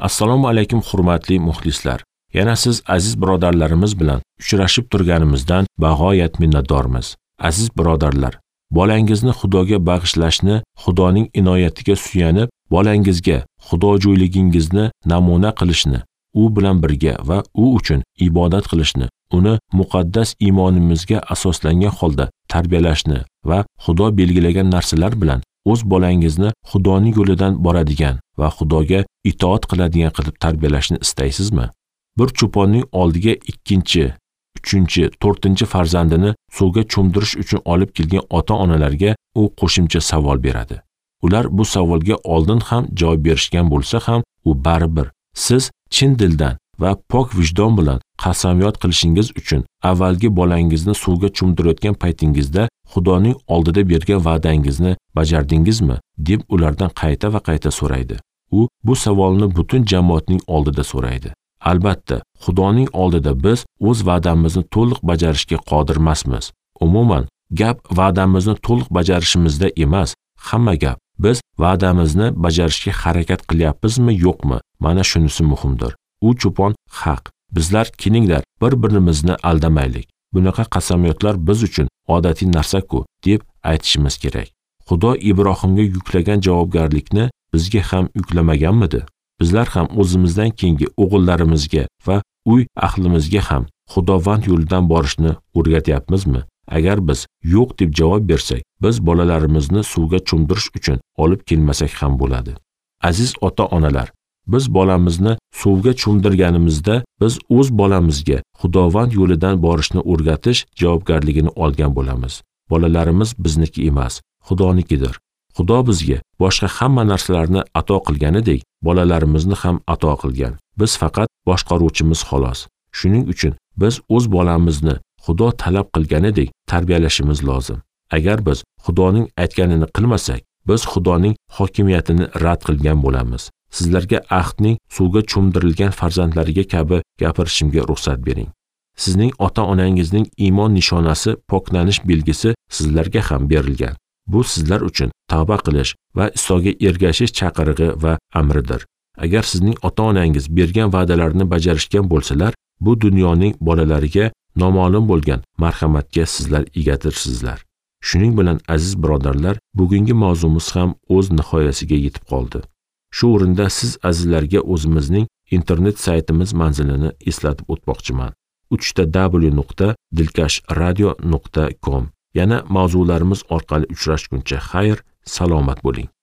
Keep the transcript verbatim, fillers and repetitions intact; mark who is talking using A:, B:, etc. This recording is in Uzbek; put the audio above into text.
A: Assalomu alaykum hurmatli muxlislar. Yana siz aziz birodarlarimiz bilan uchrashib turganimizdan bag'oyat minnatdormiz. Aziz birodarlar, bolangizni Xudoga bag'ishlashni, Xudoning inoyatiga suyanib, bolangizga xudojo'yligingizni namuna qilishni, u bilan birga va u uchun ibodat qilishni, uni muqaddas iymonimizga asoslangan holda tarbiyalashni va Xudo belgilagan narsalar bilan o'z bolangizni Xudoning yo'lidan boradigan va Xudoga itoat qiladigan qilib tarbiyalashni istaysizmi? Bir cho'ponning oldiga ikkinchi, uchinchi, to'rtinchi farzandini suvga cho'mdirish uchun olib kelgan ota-onalarga u qo'shimcha savol beradi. Ular bu savolga oldin ham javob berishgan bo'lsa ham, u baribir siz chin dildan va pok vijdon bilan qasamyod qilishingiz uchun avvalgi bolangizni suvga cho'mdirayotgan paytingizda Xudoning oldida bergan va'dangizni bajardingizmi deb ulardan qayta va qayta so'raydi. U bu savolni butun jamoatning oldida so'raydi. Albatta, Xudoning oldida biz o'z va'damizni to'liq bajarishga qodirmasmiz. Umuman, gap va'damizni to'liq bajarishimizda emas, hamma gap biz va'damizni bajarishga harakat qilyapmizmi yo'qmi? Mana shunisi muhimdir. U cho'pon haq. Bizlar kelinglar bir-birimizni aldamaylik. Bunaqa qasamyodlar biz uchun odatiy narsa-ku deb aytishimiz kerak. Xudo Ibrohimga yuklagan javobgarlikni bizga ham yuklamaganmidi? Bizlar ham o'zimizdan keyingi o'g'illarimizga va uy ahlimizga ham Xudovand yo'lidan borishni o'rgatyapmizmi? Agar biz yo'q deb javob bersak, biz bolalarimizni suvga cho'mdirish uchun olib kelmasak ham bo'ladi. Aziz ota-onalar, biz bolamizni suvga cho'mdirganimizda biz o'z bolamizga Xudovand yo'lidan borishni o'rgatish javobgarligini olgan bo'lamiz. Bolalarimiz bizniki emas, Xudonikidir. Xudo bizga boshqa hamma narsalarni ato qilganidek, bolalarimizni ham ato qilgan. Biz faqat boshqaruvchimiz xolos. Shuning uchun biz o'z bolamizni Xudo talab qilganidek tarbiyalashimiz lozim. Agar biz Xudoning aytganini qilmasak, biz Xudoning hokimiyatini rad qilgan bo'lamiz. Sizlarga ahdning suvga cho'mdirilgan farzandlariga kabi gapirishimga ruxsat bering. Sizning ota-onangizning iymon nishonasi, poklanish belgisi sizlarga ham berilgan. Bu sizlar uchun tavba qilish va Isoga ergashish chaqirig'i va amridir. Agar sizning ota-onangiz bergan va'dalarini bajarishgan bo'lsalar, bu dunyoning bolalariga noma'lum bo'lgan marhamatga sizlar egatirsizlar. Shuning bilan aziz birodarlar, bugungi mavzumiz ham o'z nihoyasiga yetib qoldi. Shu o'rinda siz azizlarga o'zimizning internet saytimiz manzilini eslatib o'tmoqchiman. uch ta w nuqta dilkash radio nuqta com. Yana mavzularimiz orqali uchrashguncha xayr, salomat bo'ling.